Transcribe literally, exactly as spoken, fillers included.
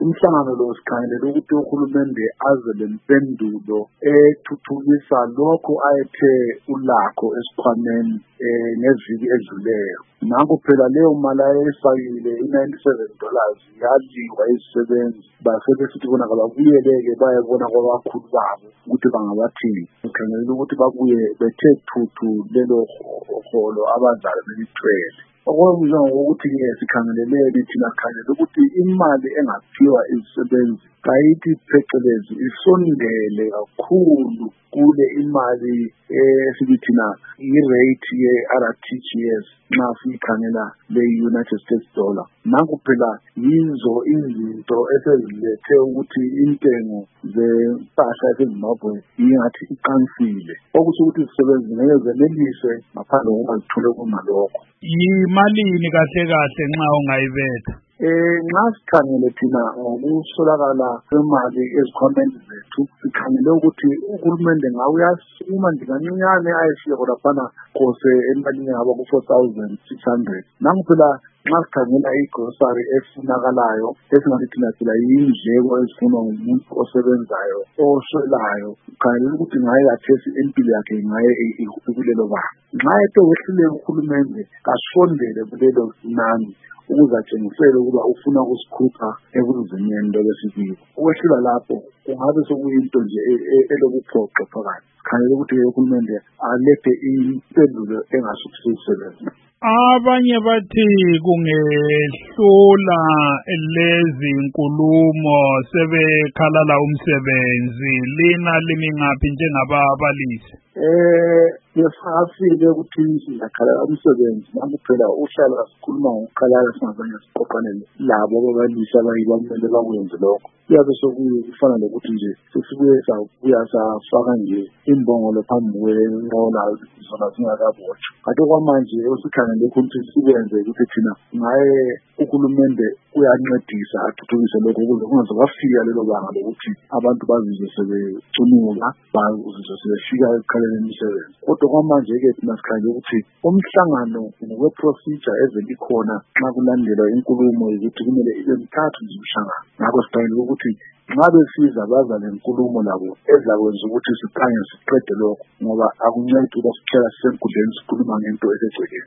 umhlangano lo sikhangelela ukuthi uhulumende aze lempendulo ethuthukisa lokho ayethe ulakho esikhwameni eh ngeviki edluleyo. Nanku phela leyo mali ayifakile i-ninety-seven dollars yadliwa izisebenzi basebesithi bona kababuyeleke bayebona kwabakhulu babo ukuthi bangabathini. Sikhangelela ukuthi babuye bethe thuthu lelo holo abazali belithwele. Okwenzeka ukuthi-ke sikhangelelele thina sikhangela ukuthi imali engaphiwa izisebenzi kayithi phecelezi isondele kakhulu kule imali esibithina i-rate ye-R T G S nxa siyikhangela le-United States dollar. Nanku phela yizo izinto esezilethe ukuthi intengo zempahla ezimbabwe ingathi iqansile, okusho ukuthi izisebenzi ngeke zenelise ngaphandle kokuba zithole kunalokho. Yimalini kahle kahle nxa ungayibetha? Eh nxa sikhangele thina ngokusolakala kwemali ezikhwameni zethu, sikhangele ukuthi uhulumende ngawe uyasukuma nje kancinyane ayefike khonaphana kose emalini yabo ku-four thousand six hundred. Nangu phela nxa sikhangela i-grocery efunakalayo esingathi thina phela yindleko ezifunwa ngumuntu osebenzayo oswelayo, sikhangela ukuthi ngaye kathesi impilo yakhe ngaye ikulelo banga. Nxa ethe wehlule uhulumende kasondele kulelo nani ukuze atshengisele ukuba ufuna ukusikhupha ebunzimeni lobesibili. Ukwehlula lapho kungabe sekuyinto nje elokuphoqa phakathi. Sikhangela ukuthi uhulumende alethe impendulo engasukusisebenza. Abanye bathi kungehlula lezi nkulumo sebekhalala umsebenzi, lina limi ngaphi njengababalisi? Eh yesafile ukuthi singakhalala umsebenzi nangu phela uhlala sikhuluma ngokukhalala singazange siqoqane labo ababalisi abayibamele bakwenze lokho. Kuyabe sokufana lokuthi nje sesibuye sabuya safaka nje imbongolo phambi kwenqola zona zingakabotshwa. Kanti okwamanje usikhangele ukuthi sikwenze ukuthi thina ngaye uhulumende uyancedisa athuthukise lokho ukuze kungaze kwafika lelo banga lokuthi abantu bazizwe sebecunula bazizwe sebefika ekukhaleni imisebenzi. Kodwa kwamanje-ke thina sikhangele ukuthi umhlangano ngokwe-procedure ezelikhona nxa kulandelwa inkulumo yokuthi kumele ibe mithathu nje umhlangano. Ngakho sikhangele ukuthi nxa besiza baza lenkulumo labo ezakwenza ukuthi siqanye siqede lokho, ngoba akuncedi ukuba sihlala sisenkundleni sikhuluma ngento esegcekeni.